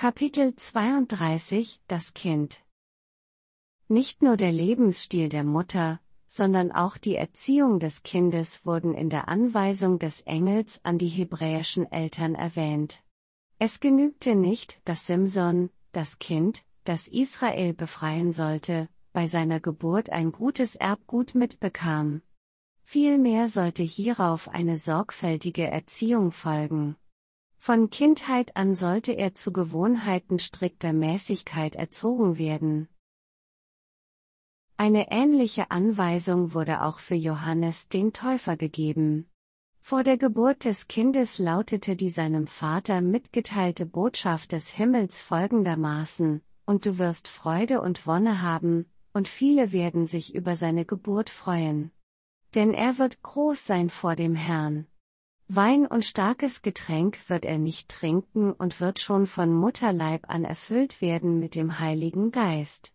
Kapitel 32 – Das Kind. Nicht nur der Lebensstil der Mutter, sondern auch die Erziehung des Kindes wurden in der Anweisung des Engels an die hebräischen Eltern erwähnt. Es genügte nicht, dass Simson, das Kind, das Israel befreien sollte, bei seiner Geburt ein gutes Erbgut mitbekam. Vielmehr sollte hierauf eine sorgfältige Erziehung folgen. Von Kindheit an sollte er zu Gewohnheiten strikter Mäßigkeit erzogen werden. Eine ähnliche Anweisung wurde auch für Johannes den Täufer gegeben. Vor der Geburt des Kindes lautete die seinem Vater mitgeteilte Botschaft des Himmels folgendermaßen: Und du wirst Freude und Wonne haben, und viele werden sich über seine Geburt freuen. Denn er wird groß sein vor dem Herrn. Wein und starkes Getränk wird er nicht trinken und wird schon von Mutterleib an erfüllt werden mit dem Heiligen Geist.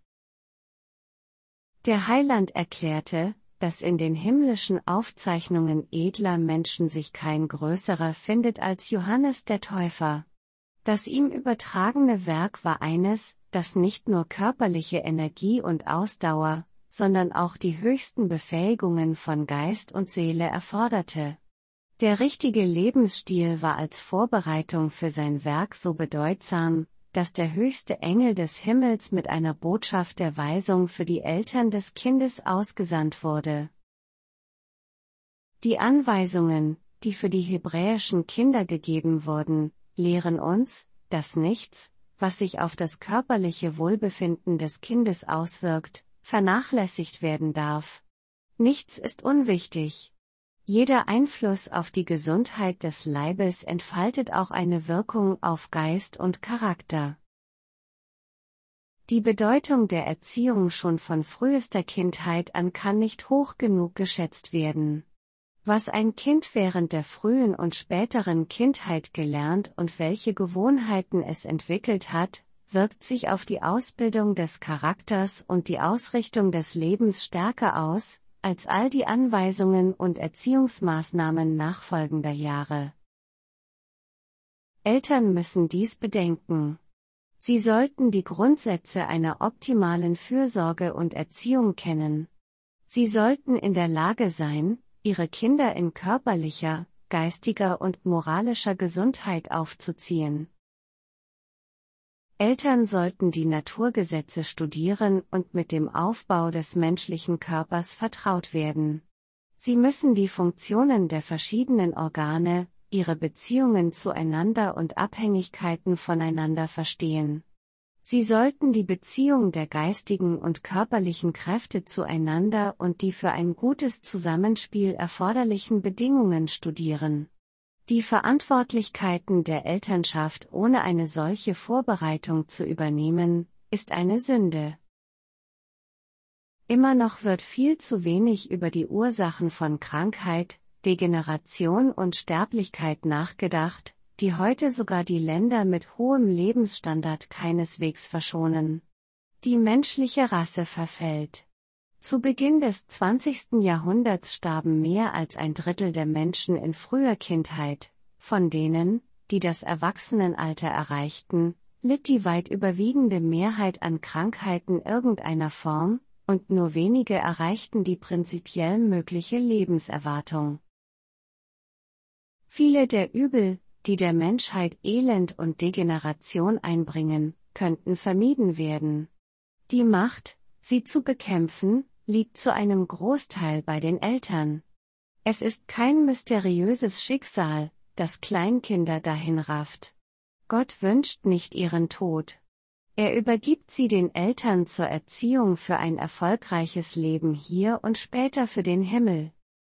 Der Heiland erklärte, dass in den himmlischen Aufzeichnungen edler Menschen sich kein größerer findet als Johannes der Täufer. Das ihm übertragene Werk war eines, das nicht nur körperliche Energie und Ausdauer, sondern auch die höchsten Befähigungen von Geist und Seele erforderte. Der richtige Lebensstil war als Vorbereitung für sein Werk so bedeutsam, dass der höchste Engel des Himmels mit einer Botschaft der Weisung für die Eltern des Kindes ausgesandt wurde. Die Anweisungen, die für die hebräischen Kinder gegeben wurden, lehren uns, dass nichts, was sich auf das körperliche Wohlbefinden des Kindes auswirkt, vernachlässigt werden darf. Nichts ist unwichtig. Jeder Einfluss auf die Gesundheit des Leibes entfaltet auch eine Wirkung auf Geist und Charakter. Die Bedeutung der Erziehung schon von frühester Kindheit an kann nicht hoch genug geschätzt werden. Was ein Kind während der frühen und späteren Kindheit gelernt und welche Gewohnheiten es entwickelt hat, wirkt sich auf die Ausbildung des Charakters und die Ausrichtung des Lebens stärker aus, als all die Anweisungen und Erziehungsmaßnahmen nachfolgender Jahre. Eltern müssen dies bedenken. Sie sollten die Grundsätze einer optimalen Fürsorge und Erziehung kennen. Sie sollten in der Lage sein, ihre Kinder in körperlicher, geistiger und moralischer Gesundheit aufzuziehen. Eltern sollten die Naturgesetze studieren und mit dem Aufbau des menschlichen Körpers vertraut werden. Sie müssen die Funktionen der verschiedenen Organe, ihre Beziehungen zueinander und Abhängigkeiten voneinander verstehen. Sie sollten die Beziehung der geistigen und körperlichen Kräfte zueinander und die für ein gutes Zusammenspiel erforderlichen Bedingungen studieren. Die Verantwortlichkeiten der Elternschaft ohne eine solche Vorbereitung zu übernehmen, ist eine Sünde. Immer noch wird viel zu wenig über die Ursachen von Krankheit, Degeneration und Sterblichkeit nachgedacht, die heute sogar die Länder mit hohem Lebensstandard keineswegs verschonen. Die menschliche Rasse verfällt. Zu Beginn des 20. Jahrhunderts starben mehr als ein Drittel der Menschen in früher Kindheit. Von denen, die das Erwachsenenalter erreichten, litt die weit überwiegende Mehrheit an Krankheiten irgendeiner Form, und nur wenige erreichten die prinzipiell mögliche Lebenserwartung. Viele der Übel, die der Menschheit Elend und Degeneration einbringen, könnten vermieden werden. Die Macht, sie zu bekämpfen, liegt zu einem Großteil bei den Eltern. Es ist kein mysteriöses Schicksal, das Kleinkinder dahin rafft. Gott wünscht nicht ihren Tod. Er übergibt sie den Eltern zur Erziehung für ein erfolgreiches Leben hier und später für den Himmel.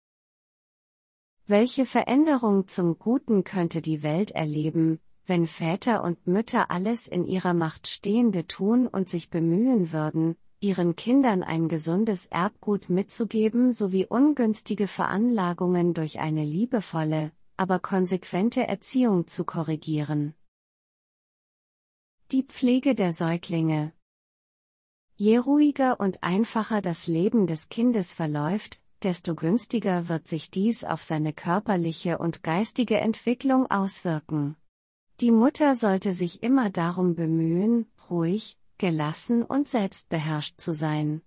Welche Veränderung zum Guten könnte die Welt erleben, wenn Väter und Mütter alles in ihrer Macht Stehende tun und sich bemühen würden, ihren Kindern ein gesundes Erbgut mitzugeben sowie ungünstige Veranlagungen durch eine liebevolle, aber konsequente Erziehung zu korrigieren. Die Pflege der Säuglinge. Je ruhiger und einfacher das Leben des Kindes verläuft, desto günstiger wird sich dies auf seine körperliche und geistige Entwicklung auswirken. Die Mutter sollte sich immer darum bemühen, ruhig, gelassen und selbstbeherrscht zu sein.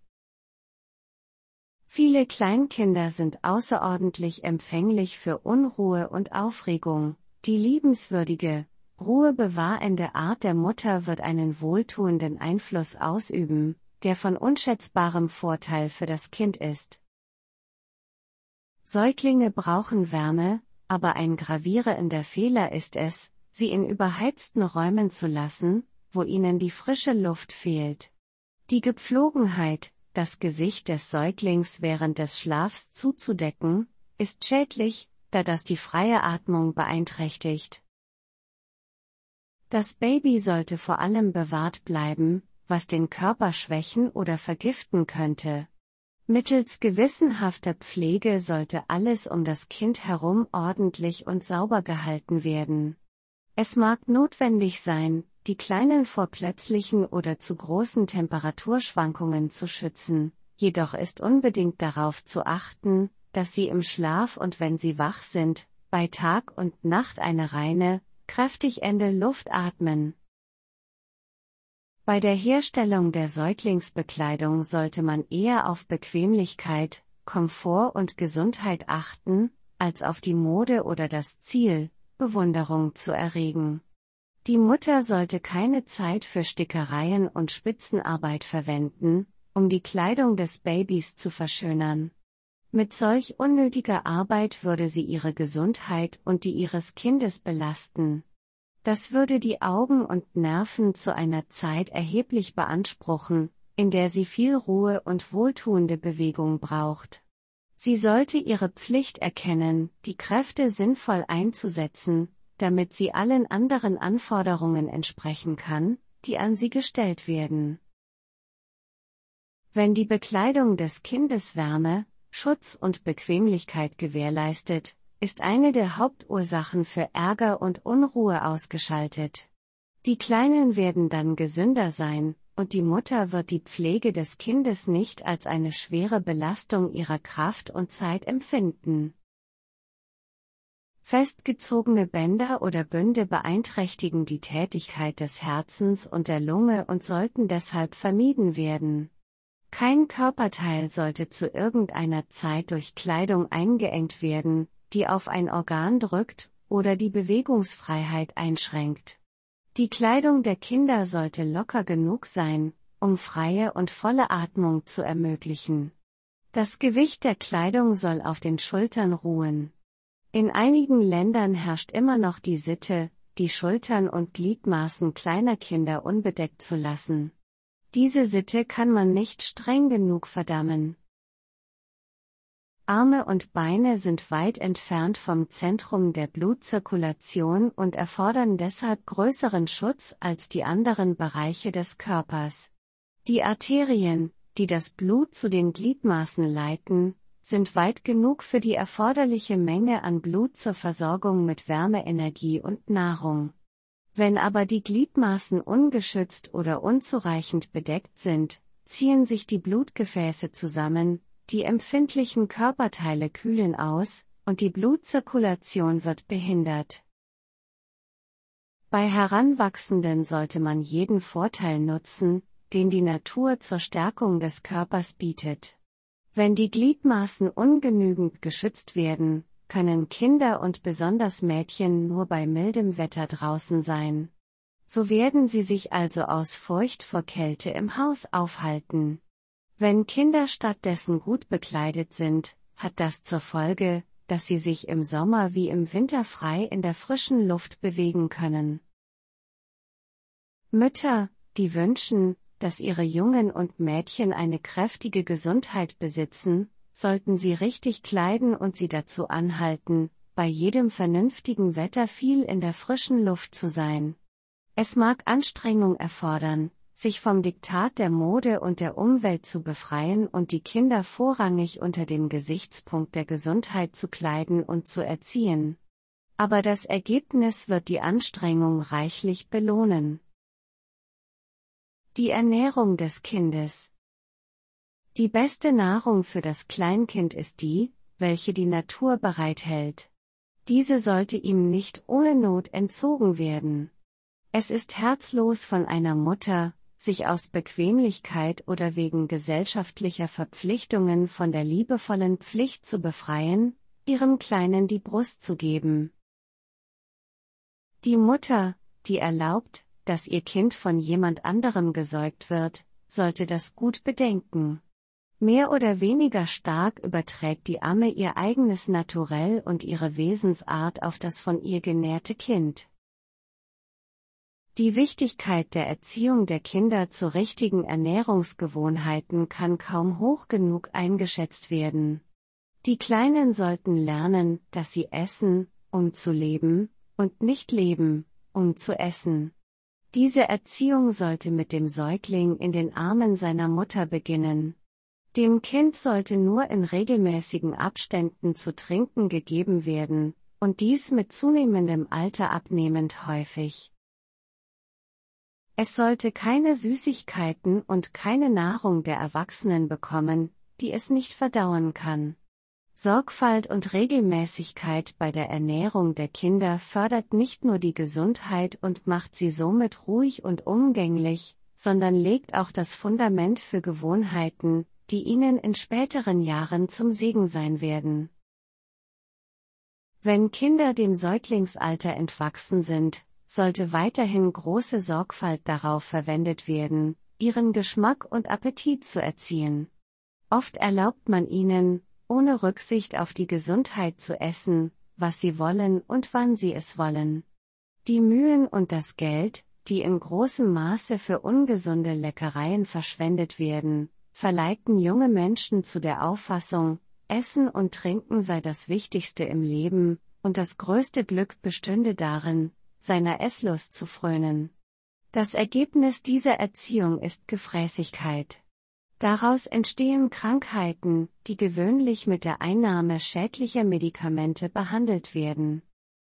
Viele Kleinkinder sind außerordentlich empfänglich für Unruhe und Aufregung. Die liebenswürdige, ruhebewahrende Art der Mutter wird einen wohltuenden Einfluss ausüben, der von unschätzbarem Vorteil für das Kind ist. Säuglinge brauchen Wärme, aber ein gravierender Fehler ist es, sie in überheizten Räumen zu lassen, wo ihnen die frische Luft fehlt. Die Gepflogenheit, das Gesicht des Säuglings während des Schlafs zuzudecken, ist schädlich, da das die freie Atmung beeinträchtigt. Das Baby sollte vor allem bewahrt bleiben, was den Körper schwächen oder vergiften könnte. Mittels gewissenhafter Pflege sollte alles um das Kind herum ordentlich und sauber gehalten werden. Es mag notwendig sein, die Kleinen vor plötzlichen oder zu großen Temperaturschwankungen zu schützen, jedoch ist unbedingt darauf zu achten, dass sie im Schlaf und wenn sie wach sind, bei Tag und Nacht eine reine, kräftig ende Luft atmen. Bei der Herstellung der Säuglingsbekleidung sollte man eher auf Bequemlichkeit, Komfort und Gesundheit achten, als auf die Mode oder das Ziel, Bewunderung zu erregen. Die Mutter sollte keine Zeit für Stickereien und Spitzenarbeit verwenden, um die Kleidung des Babys zu verschönern. Mit solch unnötiger Arbeit würde sie ihre Gesundheit und die ihres Kindes belasten. Das würde die Augen und Nerven zu einer Zeit erheblich beanspruchen, in der sie viel Ruhe und wohltuende Bewegung braucht. Sie sollte ihre Pflicht erkennen, die Kräfte sinnvoll einzusetzen, damit sie allen anderen Anforderungen entsprechen kann, die an sie gestellt werden. Wenn die Bekleidung des Kindes Wärme, Schutz und Bequemlichkeit gewährleistet, ist eine der Hauptursachen für Ärger und Unruhe ausgeschaltet. Die Kleinen werden dann gesünder sein, und die Mutter wird die Pflege des Kindes nicht als eine schwere Belastung ihrer Kraft und Zeit empfinden. Festgezogene Bänder oder Bünde beeinträchtigen die Tätigkeit des Herzens und der Lunge und sollten deshalb vermieden werden. Kein Körperteil sollte zu irgendeiner Zeit durch Kleidung eingeengt werden, die auf ein Organ drückt oder die Bewegungsfreiheit einschränkt. Die Kleidung der Kinder sollte locker genug sein, um freie und volle Atmung zu ermöglichen. Das Gewicht der Kleidung soll auf den Schultern ruhen. In einigen Ländern herrscht immer noch die Sitte, die Schultern und Gliedmaßen kleiner Kinder unbedeckt zu lassen. Diese Sitte kann man nicht streng genug verdammen. Arme und Beine sind weit entfernt vom Zentrum der Blutzirkulation und erfordern deshalb größeren Schutz als die anderen Bereiche des Körpers. Die Arterien, die das Blut zu den Gliedmaßen leiten, sind weit genug für die erforderliche Menge an Blut zur Versorgung mit Wärme, Energie und Nahrung. Wenn aber die Gliedmaßen ungeschützt oder unzureichend bedeckt sind, ziehen sich die Blutgefäße zusammen, die empfindlichen Körperteile kühlen aus, und die Blutzirkulation wird behindert. Bei Heranwachsenden sollte man jeden Vorteil nutzen, den die Natur zur Stärkung des Körpers bietet. Wenn die Gliedmaßen ungenügend geschützt werden, können Kinder und besonders Mädchen nur bei mildem Wetter draußen sein. So werden sie sich also aus Furcht vor Kälte im Haus aufhalten. Wenn Kinder stattdessen gut bekleidet sind, hat das zur Folge, dass sie sich im Sommer wie im Winter frei in der frischen Luft bewegen können. Mütter, die wünschen, dass ihre Jungen und Mädchen eine kräftige Gesundheit besitzen, sollten sie richtig kleiden und sie dazu anhalten, bei jedem vernünftigen Wetter viel in der frischen Luft zu sein. Es mag Anstrengung erfordern, sich vom Diktat der Mode und der Umwelt zu befreien und die Kinder vorrangig unter dem Gesichtspunkt der Gesundheit zu kleiden und zu erziehen. Aber das Ergebnis wird die Anstrengung reichlich belohnen. Die Ernährung des Kindes. Die beste Nahrung für das Kleinkind ist die, welche die Natur bereithält. Diese sollte ihm nicht ohne Not entzogen werden. Es ist herzlos von einer Mutter, sich aus Bequemlichkeit oder wegen gesellschaftlicher Verpflichtungen von der liebevollen Pflicht zu befreien, ihrem Kleinen die Brust zu geben. Die Mutter, die erlaubt, dass ihr Kind von jemand anderem gesäugt wird, sollte das gut bedenken. Mehr oder weniger stark überträgt die Amme ihr eigenes Naturell und ihre Wesensart auf das von ihr genährte Kind. Die Wichtigkeit der Erziehung der Kinder zu richtigen Ernährungsgewohnheiten kann kaum hoch genug eingeschätzt werden. Die Kleinen sollten lernen, dass sie essen, um zu leben, und nicht leben, um zu essen. Diese Erziehung sollte mit dem Säugling in den Armen seiner Mutter beginnen. Dem Kind sollte nur in regelmäßigen Abständen zu trinken gegeben werden, und dies mit zunehmendem Alter abnehmend häufig. Es sollte keine Süßigkeiten und keine Nahrung der Erwachsenen bekommen, die es nicht verdauen kann. Sorgfalt und Regelmäßigkeit bei der Ernährung der Kinder fördert nicht nur die Gesundheit und macht sie somit ruhig und umgänglich, sondern legt auch das Fundament für Gewohnheiten, die ihnen in späteren Jahren zum Segen sein werden. Wenn Kinder dem Säuglingsalter entwachsen sind, sollte weiterhin große Sorgfalt darauf verwendet werden, ihren Geschmack und Appetit zu erziehen. Oft erlaubt man ihnen, ohne Rücksicht auf die Gesundheit zu essen, was sie wollen und wann sie es wollen. Die Mühen und das Geld, die in großem Maße für ungesunde Leckereien verschwendet werden, verleiten junge Menschen zu der Auffassung, Essen und Trinken sei das Wichtigste im Leben, und das größte Glück bestünde darin, seiner Esslust zu frönen. Das Ergebnis dieser Erziehung ist Gefräßigkeit. Daraus entstehen Krankheiten, die gewöhnlich mit der Einnahme schädlicher Medikamente behandelt werden.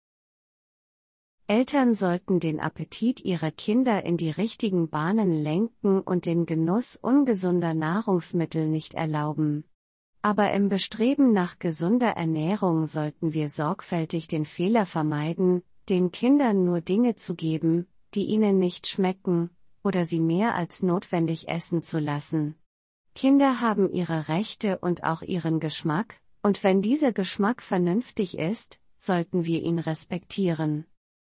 Eltern sollten den Appetit ihrer Kinder in die richtigen Bahnen lenken und den Genuss ungesunder Nahrungsmittel nicht erlauben. Aber im Bestreben nach gesunder Ernährung sollten wir sorgfältig den Fehler vermeiden, den Kindern nur Dinge zu geben, die ihnen nicht schmecken, oder sie mehr als notwendig essen zu lassen. Kinder haben ihre Rechte und auch ihren Geschmack, und wenn dieser Geschmack vernünftig ist, sollten wir ihn respektieren.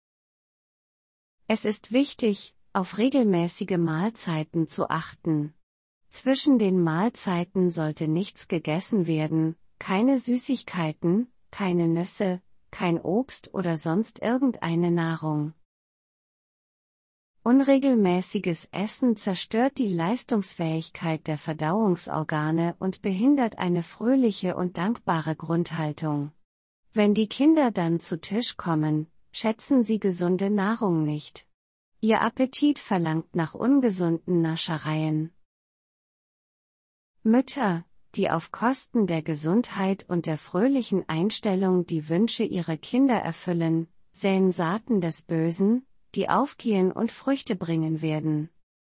Es ist wichtig, auf regelmäßige Mahlzeiten zu achten. Zwischen den Mahlzeiten sollte nichts gegessen werden, keine Süßigkeiten, keine Nüsse, kein Obst oder sonst irgendeine Nahrung. Unregelmäßiges Essen zerstört die Leistungsfähigkeit der Verdauungsorgane und behindert eine fröhliche und dankbare Grundhaltung. Wenn die Kinder dann zu Tisch kommen, schätzen sie gesunde Nahrung nicht. Ihr Appetit verlangt nach ungesunden Naschereien. Mütter, die auf Kosten der Gesundheit und der fröhlichen Einstellung die Wünsche ihrer Kinder erfüllen, säen Saaten des Bösen, die aufgehen und Früchte bringen werden.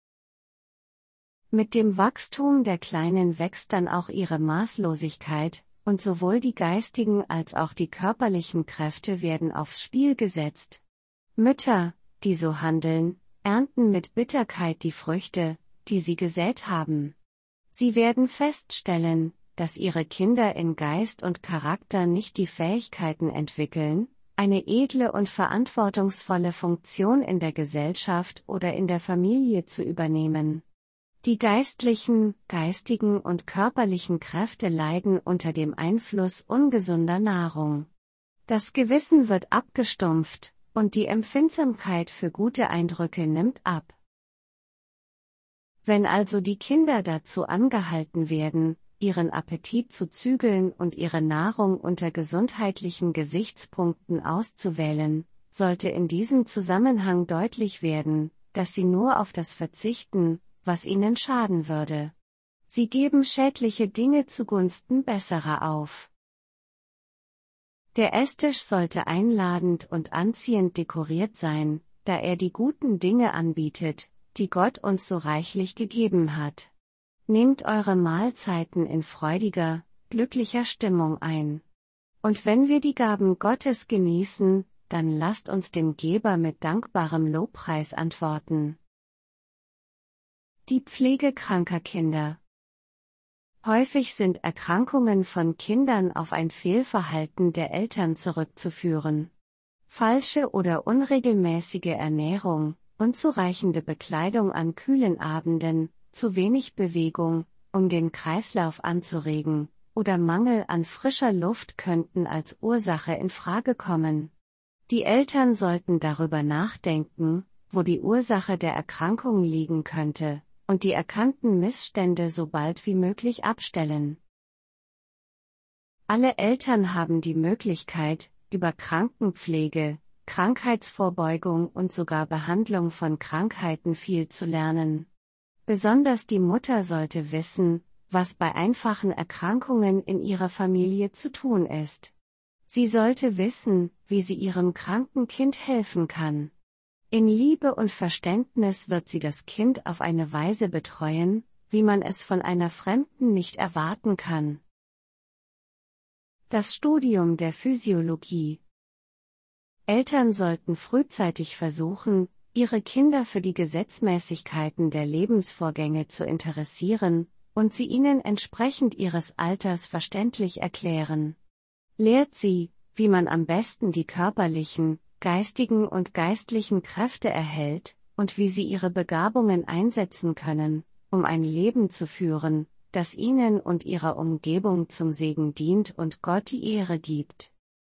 Mit dem Wachstum der Kleinen wächst dann auch ihre Maßlosigkeit, und sowohl die geistigen als auch die körperlichen Kräfte werden aufs Spiel gesetzt. Mütter, die so handeln, ernten mit Bitterkeit die Früchte, die sie gesät haben. Sie werden feststellen, dass ihre Kinder in Geist und Charakter nicht die Fähigkeiten entwickeln, eine edle und verantwortungsvolle Funktion in der Gesellschaft oder in der Familie zu übernehmen. Die geistlichen, geistigen und körperlichen Kräfte leiden unter dem Einfluss ungesunder Nahrung. Das Gewissen wird abgestumpft, und die Empfindsamkeit für gute Eindrücke nimmt ab. Wenn also die Kinder dazu angehalten werden, ihren Appetit zu zügeln und ihre Nahrung unter gesundheitlichen Gesichtspunkten auszuwählen, sollte in diesem Zusammenhang deutlich werden, dass sie nur auf das verzichten, was ihnen schaden würde. Sie geben schädliche Dinge zugunsten besserer auf. Der Esstisch sollte einladend und anziehend dekoriert sein, da er die guten Dinge anbietet, die Gott uns so reichlich gegeben hat. Nehmt eure Mahlzeiten in freudiger, glücklicher Stimmung ein. Und wenn wir die Gaben Gottes genießen, dann lasst uns dem Geber mit dankbarem Lobpreis antworten. Die Pflege kranker Kinder. Häufig sind Erkrankungen von Kindern auf ein Fehlverhalten der Eltern zurückzuführen. Falsche oder unregelmäßige Ernährung, unzureichende Bekleidung an kühlen Abenden, zu wenig Bewegung, um den Kreislauf anzuregen, oder Mangel an frischer Luft könnten als Ursache in Frage kommen. Die Eltern sollten darüber nachdenken, wo die Ursache der Erkrankung liegen könnte, und die erkannten Missstände so bald wie möglich abstellen. Alle Eltern haben die Möglichkeit, über Krankenpflege, Krankheitsvorbeugung und sogar Behandlung von Krankheiten viel zu lernen. Besonders die Mutter sollte wissen, was bei einfachen Erkrankungen in ihrer Familie zu tun ist. Sie sollte wissen, wie sie ihrem kranken Kind helfen kann. In Liebe und Verständnis wird sie das Kind auf eine Weise betreuen, wie man es von einer Fremden nicht erwarten kann. Das Studium der Physiologie. Eltern sollten frühzeitig versuchen, ihre Kinder für die Gesetzmäßigkeiten der Lebensvorgänge zu interessieren, und sie ihnen entsprechend ihres Alters verständlich erklären. Lehrt sie, wie man am besten die körperlichen, geistigen und geistlichen Kräfte erhält, und wie sie ihre Begabungen einsetzen können, um ein Leben zu führen, das ihnen und ihrer Umgebung zum Segen dient und Gott die Ehre gibt.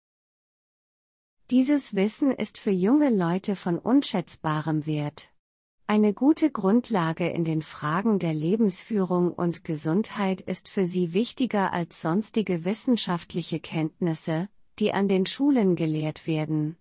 Dieses Wissen ist für junge Leute von unschätzbarem Wert. Eine gute Grundlage in den Fragen der Lebensführung und Gesundheit ist für sie wichtiger als sonstige wissenschaftliche Kenntnisse, die an den Schulen gelehrt werden.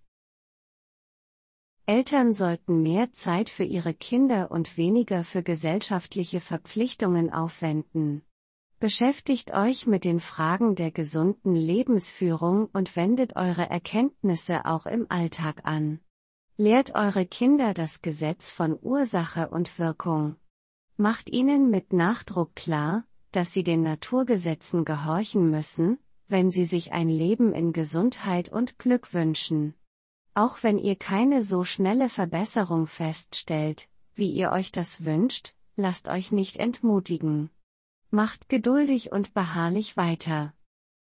Eltern sollten mehr Zeit für ihre Kinder und weniger für gesellschaftliche Verpflichtungen aufwenden. Beschäftigt euch mit den Fragen der gesunden Lebensführung und wendet eure Erkenntnisse auch im Alltag an. Lehrt eure Kinder das Gesetz von Ursache und Wirkung. Macht ihnen mit Nachdruck klar, dass sie den Naturgesetzen gehorchen müssen, wenn sie sich ein Leben in Gesundheit und Glück wünschen. Auch wenn ihr keine so schnelle Verbesserung feststellt, wie ihr euch das wünscht, lasst euch nicht entmutigen. Macht geduldig und beharrlich weiter.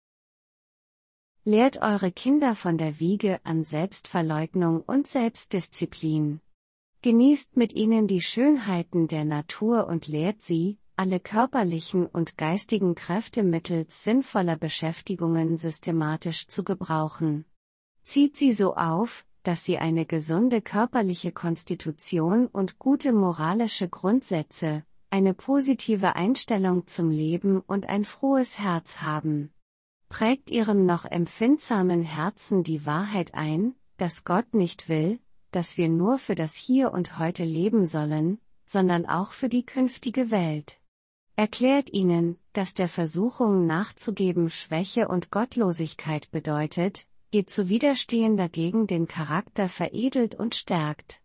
Lehrt eure Kinder von der Wiege an Selbstverleugnung und Selbstdisziplin. Genießt mit ihnen die Schönheiten der Natur und lehrt sie, alle körperlichen und geistigen Kräfte mittels sinnvoller Beschäftigungen systematisch zu gebrauchen. Zieht sie so auf, dass sie eine gesunde körperliche Konstitution und gute moralische Grundsätze, eine positive Einstellung zum Leben und ein frohes Herz haben. Prägt ihrem noch empfindsamen Herzen die Wahrheit ein, dass Gott nicht will, dass wir nur für das Hier und Heute leben sollen, sondern auch für die künftige Welt. Erklärt ihnen, dass der Versuchung nachzugeben Schwäche und Gottlosigkeit bedeutet, ihr zu widerstehen dagegen den Charakter veredelt und stärkt.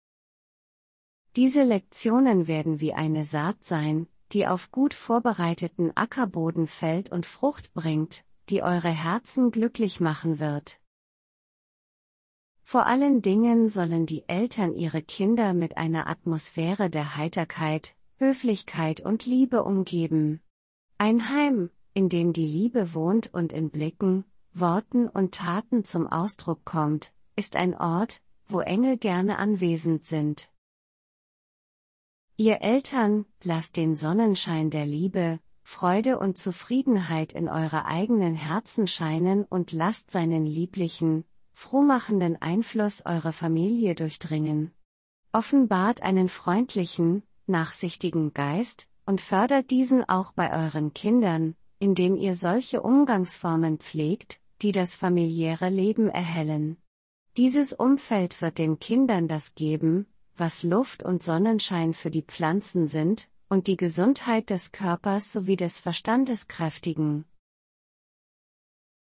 Diese Lektionen werden wie eine Saat sein, die auf gut vorbereiteten Ackerboden fällt und Frucht bringt, die eure Herzen glücklich machen wird. Vor allen Dingen sollen die Eltern ihre Kinder mit einer Atmosphäre der Heiterkeit, Höflichkeit und Liebe umgeben. Ein Heim, in dem die Liebe wohnt und in Blicken, Worten und Taten zum Ausdruck kommt, ist ein Ort, wo Engel gerne anwesend sind. Ihr Eltern, lasst den Sonnenschein der Liebe, Freude und Zufriedenheit in eure eigenen Herzen scheinen und lasst seinen lieblichen, frohmachenden Einfluss eure Familie durchdringen. Offenbart einen freundlichen, nachsichtigen Geist und fördert diesen auch bei euren Kindern, indem ihr solche Umgangsformen pflegt, die das familiäre Leben erhellen. Dieses Umfeld wird den Kindern das geben, was Luft und Sonnenschein für die Pflanzen sind, und die Gesundheit des Körpers sowie des Verstandes kräftigen.